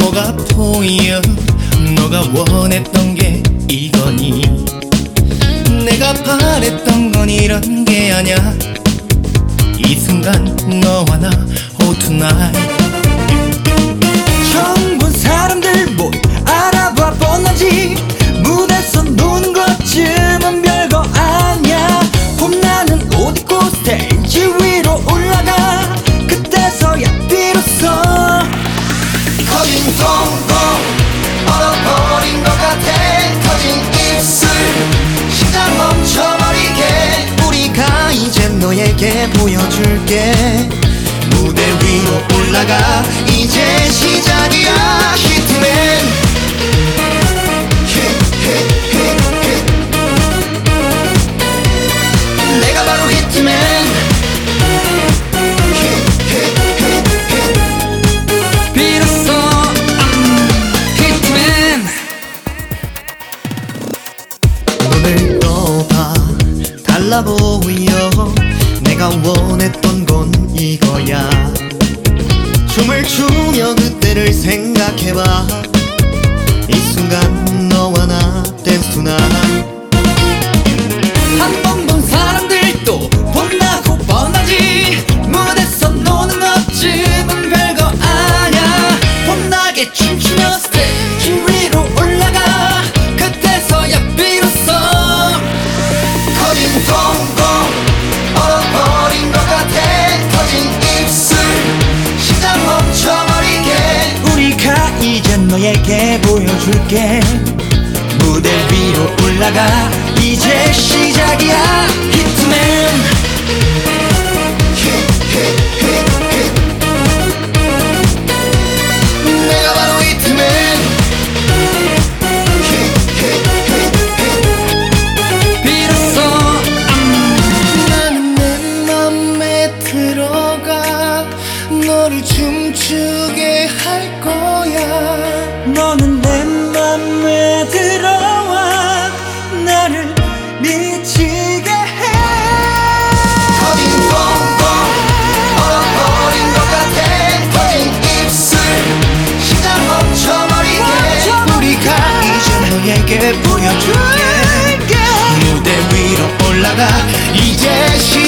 뭐가 보여? 너가 원했던 게 이거니? 내가 바랬던 건 이런 게 아냐. 이 순간 너와 나 Oh tonight. 처음 본 사람들 뭐 알아봐 뻔하지. 무대에서 노는 것쯤은 별거 아냐. 봄나는 옷 입고 스테이지 위로 올라가. 그때서야 비로소 커진 동공 얼어버린 것 같아. 터진 입술 심장 멈춰버리게. 우리가 이제 너에게 보여줄게. 무대 위로 올라가. 이제 시작이야. 히트맨 내가 바로 히트맨. 비로소 히트맨. 눈을 떠봐 달라 보여. 내가 원했던 건 이거야. 춤을 추며 그때를 생각해봐. 이 순간 너와 나 댄스 투나잇. 한 번 본 사람들도 본다고 뻔하지. 무대에서 노는 것쯤은 별거 아냐. 봄나게 춤추며 스테이지 위로 올라가. 그때서야 비로소 커진 동공 얼어버린 것 같아. 터진 입술 심장 멈춰버리게. 우리가 이제 너에게 보여줄게. 무대 위로 올라가. 이제 시작이야. 히트맨. 내가 바로 히트맨. 비로소 나는 내 맘에 들어가. 너를 춤추게 할 거야. 너는 내 맘에 들어와. 나를 미치게 해. 커진 동공 얼어버린 것 같아. 터진 입술 심장 멈춰버리게. 우리가 이제 너에게 보여줄게. 무대 위로 올라가. 이제